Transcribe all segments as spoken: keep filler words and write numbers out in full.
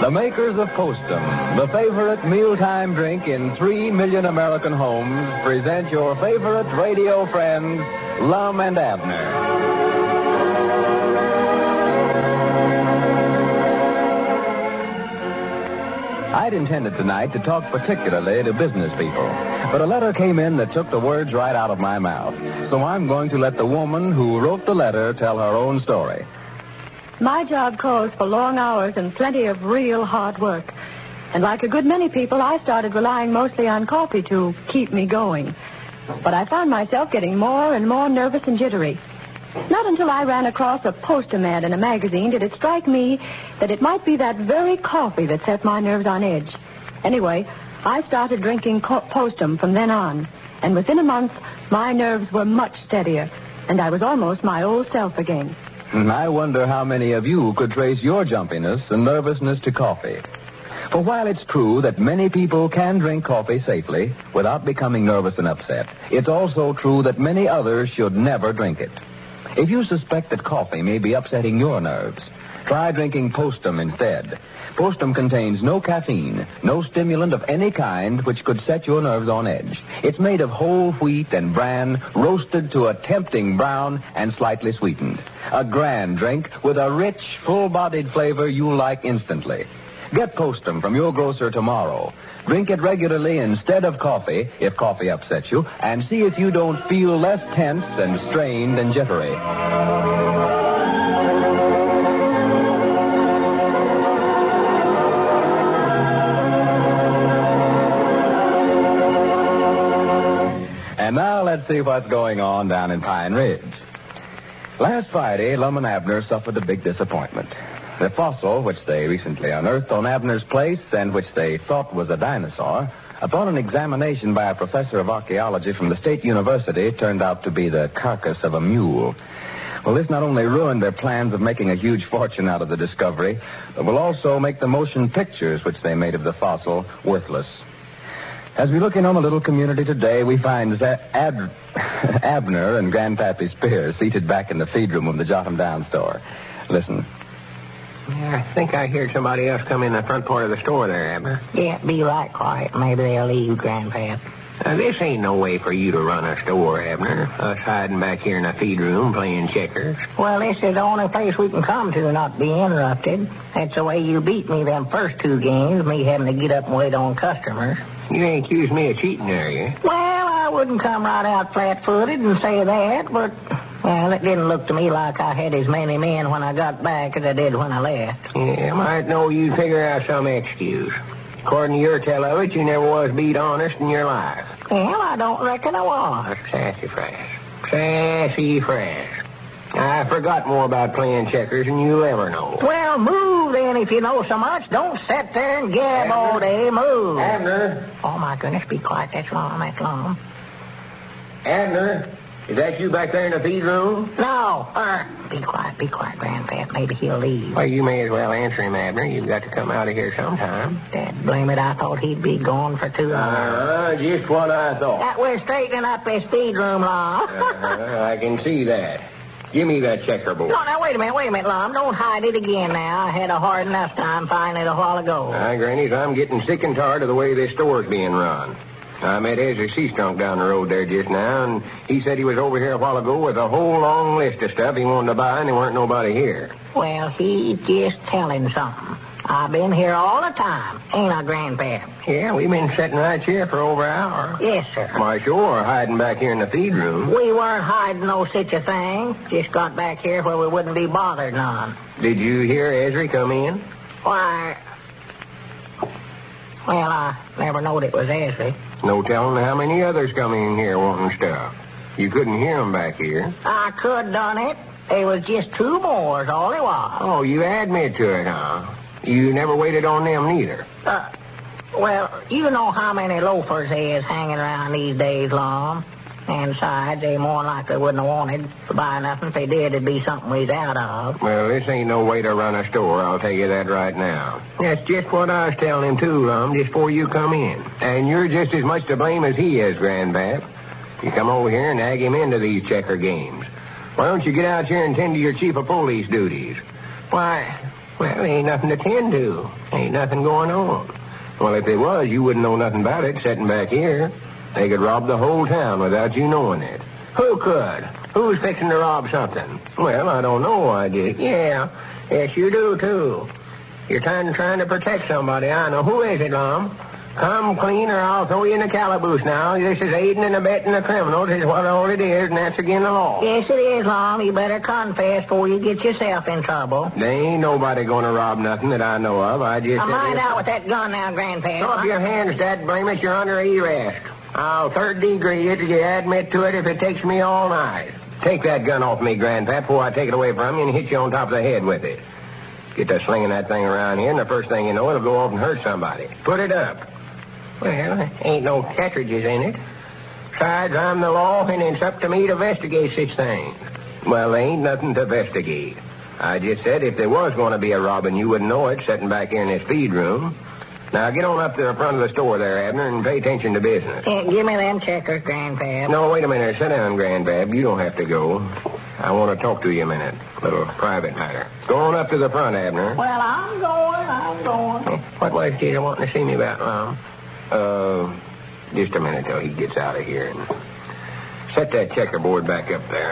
The makers of Postum, the favorite mealtime drink in three million American homes, present your favorite radio friends, Lum and Abner. I'd intended tonight to talk particularly to business people, but a letter came in that took the words right out of my mouth. So I'm going to let the woman who wrote the letter tell her own story. My job calls for long hours and plenty of real hard work. And like a good many people, I started relying mostly on coffee to keep me going. But I found myself getting more and more nervous and jittery. Not until I ran across a Postum ad in a magazine did it strike me that it might be that very coffee that set my nerves on edge. Anyway, I started drinking co- Postum from then on. And within a month, my nerves were much steadier. And I was almost my old self again. I wonder how many of you could trace your jumpiness and nervousness to coffee. For while it's true that many people can drink coffee safely without becoming nervous and upset, it's also true that many others should never drink it. If you suspect that coffee may be upsetting your nerves, try drinking Postum instead. Postum contains no caffeine, no stimulant of any kind which could set your nerves on edge. It's made of whole wheat and bran, roasted to a tempting brown and slightly sweetened. A grand drink with a rich, full-bodied flavor you'll like instantly. Get Postum from your grocer tomorrow. Drink it regularly instead of coffee, if coffee upsets you, and see if you don't feel less tense and strained and jittery. And now let's see what's going on down in Pine Ridge. Last Friday, Lum and Abner suffered a big disappointment. The fossil, which they recently unearthed on Abner's place and which they thought was a dinosaur, upon an examination by a professor of archaeology from the State University, turned out to be the carcass of a mule. Well, this not only ruined their plans of making a huge fortune out of the discovery, but will also make the motion pictures which they made of the fossil worthless. As we look in on the little community today, we find that Ab- Abner and Grandpappy Spears seated back in the feed room of the Jot 'em Down store. Listen. Yeah, I think I heard somebody else come in the front part of the store there, Abner. Yeah, be right quiet. Maybe they'll leave, Grandpap. Now, this ain't no way for you to run a store, Abner. Us hiding back here in the feed room playing checkers. Well, this is the only place we can come to not be interrupted. That's the way you beat me them first two games, me having to get up and wait on customers. You ain't accused me of cheating, are you? Well, I wouldn't come right out flat-footed and say that, but, well, it didn't look to me like I had as many men when I got back as I did when I left. Yeah, I might know you'd figure out some excuse. According to your tell of it, you never was beat honest in your life. Well, I don't reckon I was. Sassafras. Sassafras. I forgot more about playing checkers than you'll ever know. Well, move then if you know so much. Don't sit there and gab Abner. all day. Move. Abner. Oh, my goodness, be quiet. That's Lum. That's Lum. Abner, is that you back there in the feed room? No. Uh, be quiet, be quiet, Grandpap. Maybe he'll leave. Well, you may as well answer him, Abner. You've got to come out of here sometime. Dad, blame it, I thought he'd be gone for two hours. Uh, just what I thought. That we're straightening up this feed room, Lum. uh, I can see that. Give me that checkerboard. No, now, wait a minute, wait a minute, Lum. Don't hide it again now. I had a hard enough time finding it a while ago. Hi, Grannies, I'm getting sick and tired of the way this store's being run. I met Ezra Seastrunk down the road there just now, and he said he was over here a while ago with a whole long list of stuff he wanted to buy, and there weren't nobody here. Well, he's just telling something. I've been here all the time, ain't I, Grandpap? Yeah, we've been sitting right here for over an hour. Yes, sir. Why, sure, hiding back here in the feed room. We weren't hiding no such a thing. Just got back here where we wouldn't be bothered none. Did you hear Ezra come in? Why, well, I never knowed it was Ezra. No telling how many others come in here wanting stuff. You couldn't hear them back here. I could done it. There was just two more, is all it was. Oh, you admit to it, huh? You never waited on them neither. Uh, well, you know how many loafers there is hanging around these days, Lum. And besides, they more than likely wouldn't have wanted to buy nothing. If they did, it'd be something we's out of. Well, this ain't no way to run a store, I'll tell you that right now. That's just what I was telling him, too, Lum, just before you come in. And you're just as much to blame as he is, Grandpap. You come over here and ag him into these checker games. Why don't you get out here and tend to your chief of police duties? Why, Well, ain't nothing to tend to. Ain't nothing going on. Well, if there was, you wouldn't know nothing about it sitting back here. They could rob the whole town without you knowing it. Who could? Who's fixing to rob something? Well, I don't know. I did. Yeah. Yes, you do, too. You're trying, trying to protect somebody. I know. Who is it, Lum? Come clean or I'll throw you in the calaboose now. This is aiding and abetting the criminals is what all it is, and that's against the law. Yes, it is, Lum. You better confess before you get yourself in trouble. There ain't nobody going to rob nothing that I know of. I just... Now, mind out with that gun now, Grandpa. Throw up your hands, Dad. Blame it. You're under arrest. I'll third degree it if you admit to it if it takes me all night. Take that gun off me, Grandpa, before I take it away from you and hit you on top of the head with it. Get to slinging that thing around here, and the first thing you know, it'll go off and hurt somebody. Put it up. Well, ain't no cartridges in it. Besides, I'm the law, and it's up to me to investigate such things. Well, there ain't nothing to investigate. I just said if there was going to be a robbing, you wouldn't know it sitting back here in this feed room. Now, get on up to the front of the store there, Abner, and pay attention to business. Yeah, give me them checkers, Grandpa. No, wait a minute. Sit down, Grandbab. You don't have to go. I want to talk to you a minute. Little private matter. Go on up to the front, Abner. Well, I'm going, I'm going. What was it you wanting to see me about, Mom? Uh, just a minute till he gets out of here. And set that checkerboard back up there.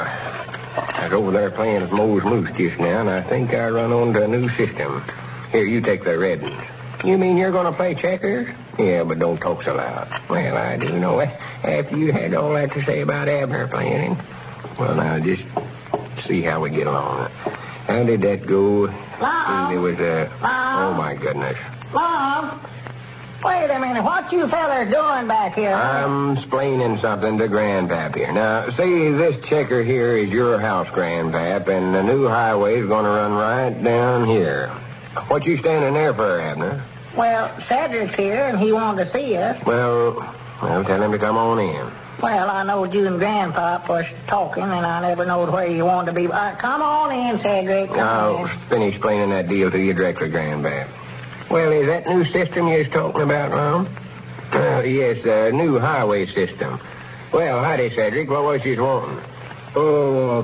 I was over there playing with Moe's Moose just now, and I think I run onto a new system. Here, you take the red ones. You mean you're going to play checkers? Yeah, but don't talk so loud. Well, I do know it. After you had all that to say about Abner playing him. Well, now, just see how we get along. How did that go? Mom. It was a... Mom. Oh, my goodness. Mom. Wait a minute. What you fellers doing back here? I'm explaining something to Grandpap here. Now, see, this checker here is your house, Grandpap, and the new highway's going to run right down here. What you standing there for, Abner? Well, Cedric's here, and he wanted to see us. Well, well, tell him to come on in. Well, I knowed you and Grandpop was talking, and I never knowed where you wanted to be. Uh, come on in, Cedric. Come I'll in. finish explaining that deal to you directly, Grandpap. Well, is that new system you was talking about, Ron? Uh, yes, the new highway system. Well, howdy, Cedric. What was you wanting? Uh,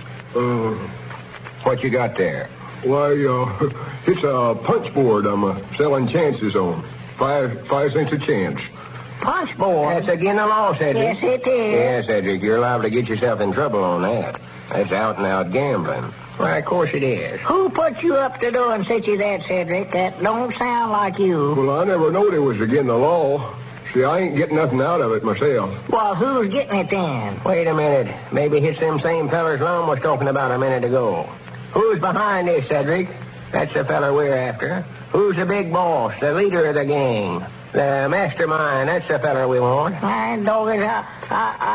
uh, What you got there? why, uh, it's a punch board I'm uh, selling chances on. Five, five cents a chance. Punch board? That's against the law, Cedric. Yes, it is. Yes, Cedric, you're liable to get yourself in trouble on that. That's out-and-out gambling. Why, of course it is. Who put you up to doing such as that, Cedric? That don't sound like you. Well, I never knowed it was against the law. See, I ain't getting nothing out of it myself. Well, who's getting it then? Wait a minute. Maybe it's them same fellers Lum was talking about a minute ago. Who's behind this, Cedric? That's the feller we're after. Who's the big boss, the leader of the gang? The mastermind, that's the feller we want. I dog it. I, I,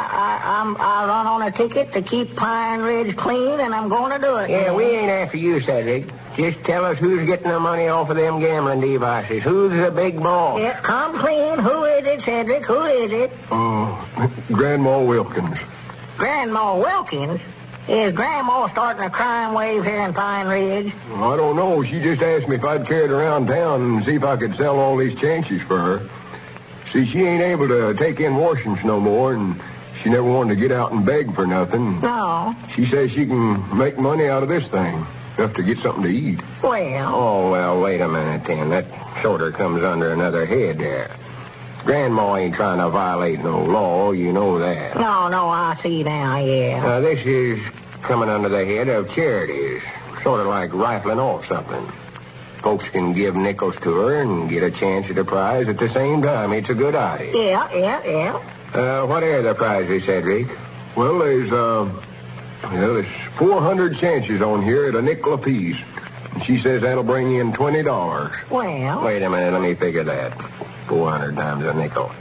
I, I'm, I run on a ticket to keep Pine Ridge clean, and I'm going to do it. Yeah, we ain't after you, Cedric. Just tell us who's getting the money off of them gambling devices. Who's the big boss? Yeah, come clean. Who is it, Cedric? Who is it? Uh, Grandma Wilkins. Grandma Wilkins? Is Grandma starting a crime wave here in Pine Ridge? I don't know. She just asked me if I'd carry it around town and see if I could sell all these chances for her. See, she ain't able to take in washings no more, and she never wanted to get out and beg for nothing. No. She says she can make money out of this thing, enough to get something to eat. Well. Oh, well, wait a minute, then. That sort of comes under another head there. Grandma ain't trying to violate no law, you know that. No, no, I see now, yeah. Now, this is coming under the head of charities, sort of like rifling off something. Folks can give nickels to her and get a chance at a prize at the same time. It's a good idea. Yeah, yeah, yeah. Uh, what are the prizes, Cedric? Well, there's, uh, well, there's four hundred chances on here at a nickel apiece. And she says that'll bring in twenty dollars. Well. Wait a minute, let me figure that. four hundred times a nickel.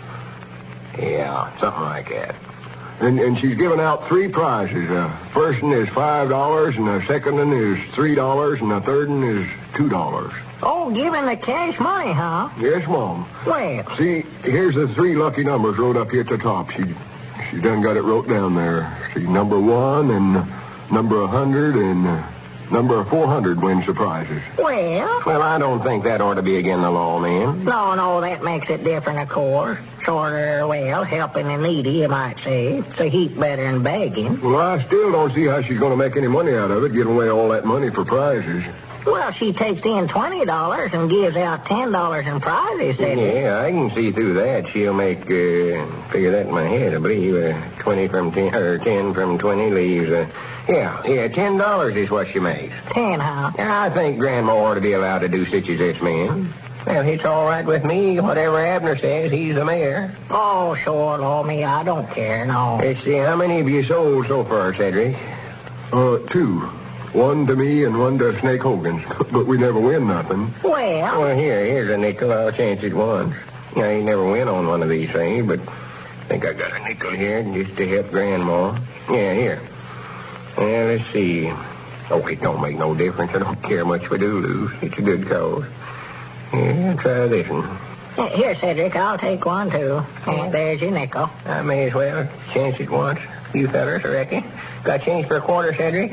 Yeah, something like that. And, and she's giving out three prizes. The first one is five dollars, and the second one is three dollars, and the third one is two dollars. Oh, giving the cash money, huh? Yes, Mom. Well. See, here's the three lucky numbers wrote up here at the top. She she done got it wrote down there. See, number one and number one hundred and uh, number four hundred wins the prizes. Well. Well, I don't think that ought to be against the law, man. No, no, that makes it different, of course. Sort of, well, helping the needy, you might say. It's a heap better than begging. Well, I still don't see how she's going to make any money out of it, giving away all that money for prizes. Well, she takes in twenty dollars and gives out ten dollars in prizes, Cedric. Yeah, I can see through that. She'll make, uh, figure that in my head, I believe, uh, twenty from ten, or ten from twenty leaves, uh, yeah, yeah, ten dollars is what she makes. Ten, huh? I think Grandma ought to be allowed to do such as this, man. Well, it's all right with me. Whatever Abner says, he's the mayor. Oh, sure, Lord, me, I don't care, no. Let's see, how many have you sold so far, Cedric? Uh, two. One to me and one to Snake Hogan's. But we never win nothing. Well, Well, here, here's a nickel. I'll chance it once. I ain't never win on one of these things, but I think I got a nickel here just to help Grandma. Yeah, here. Yeah, let's see. Oh, it don't make no difference. I don't care much if we do lose. It's a good cause. Yeah, try this one. here, Cedric, I'll take one, too. And there's your nickel. I may as well chance it once. You fellers, I reckon. Got change for a quarter, Cedric?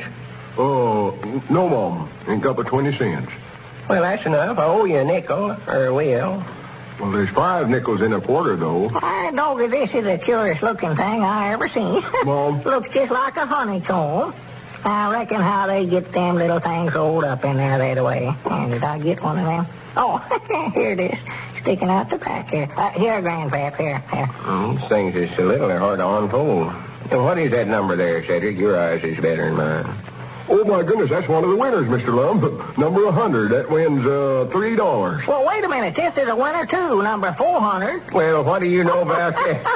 Oh, no, Mom. Ain't got but twenty cents. Well, that's enough. I owe you a nickel, or will. Well, there's five nickels in a quarter, though. I doggy, this is a curious-looking thing I ever seen. Mom? Looks just like a honeycomb. I reckon how they get them little things rolled up in there that way. And did I get one of them? Oh, here it is, sticking out the back here. Uh, here, Grandpap, here, here. Mm, these things is so little, they're hard to unfold. And what is that number there, Cedric? Your eyes is better than mine. Oh, my goodness, that's one of the winners, Mister Lum. Number one hundred. That wins uh, three dollars. Well, wait a minute. This is a winner, too, number four hundred. Well, what do you know about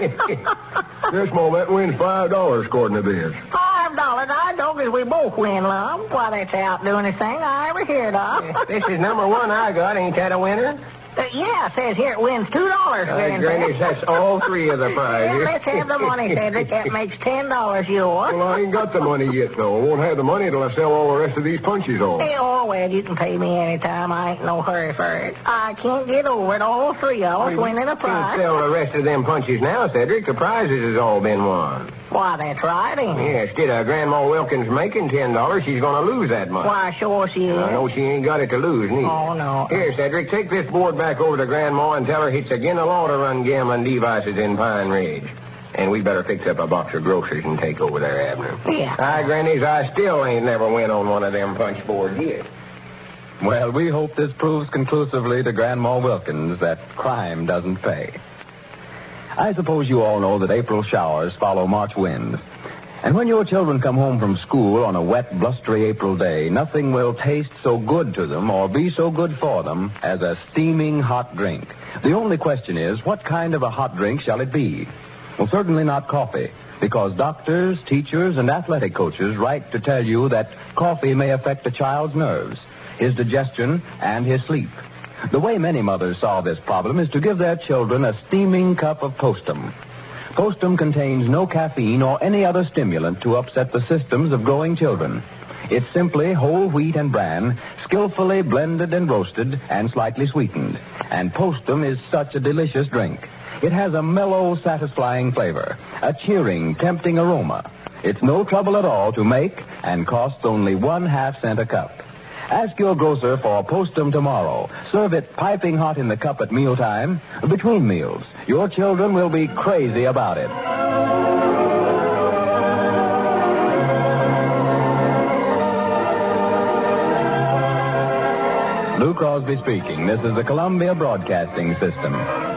that? Yes, Mom, that wins five dollars according to this. Five dollars. I don't guess we both win, Lum. Why, that's out doing this thing I ever heard of. This is number one I got. Ain't that a winner? Uh, yeah, it says here it wins two dollars. Uh, Granny, that's all three of the prizes. Yeah, let's have the money, Cedric. That makes ten dollars yours. Well, I ain't got the money yet, though. I won't have the money till I sell all the rest of these punches off. Hey, oh, well, you can pay me any time. I ain't no hurry for it. I can't get over it. All three of us winning a Can't prize. sell the rest of them punches now, Cedric. The prizes has all been won. Why, that's right, ain't it? Yeah, instead of Grandma Wilkins making ten dollars, she's going to lose that much. Why, sure she is. I know she ain't got it to lose, neither. Oh, no. Here, Cedric, take this board back over to Grandma and tell her it's again the law to run gambling devices in Pine Ridge. And we better fix up a box of groceries and take over there, Abner. Yeah. Hi, Grannies, I still ain't never win on one of them punch boards yet. Well, we hope this proves conclusively to Grandma Wilkins that crime doesn't pay. I suppose you all know that April showers follow March winds. And when your children come home from school on a wet, blustery April day, nothing will taste so good to them or be so good for them as a steaming hot drink. The only question is, what kind of a hot drink shall it be? Well, certainly not coffee, because doctors, teachers, and athletic coaches write to tell you that coffee may affect a child's nerves, his digestion, and his sleep. The way many mothers solve this problem is to give their children a steaming cup of Postum. Postum contains no caffeine or any other stimulant to upset the systems of growing children. It's simply whole wheat and bran, skillfully blended and roasted and slightly sweetened. And Postum is such a delicious drink. It has a mellow, satisfying flavor, a cheering, tempting aroma. It's no trouble at all to make and costs only one half cent a cup. Ask your grocer for Postum tomorrow. Serve it piping hot in the cup at mealtime, between meals. Your children will be crazy about it. Lou Crosby speaking. This is the Columbia Broadcasting System.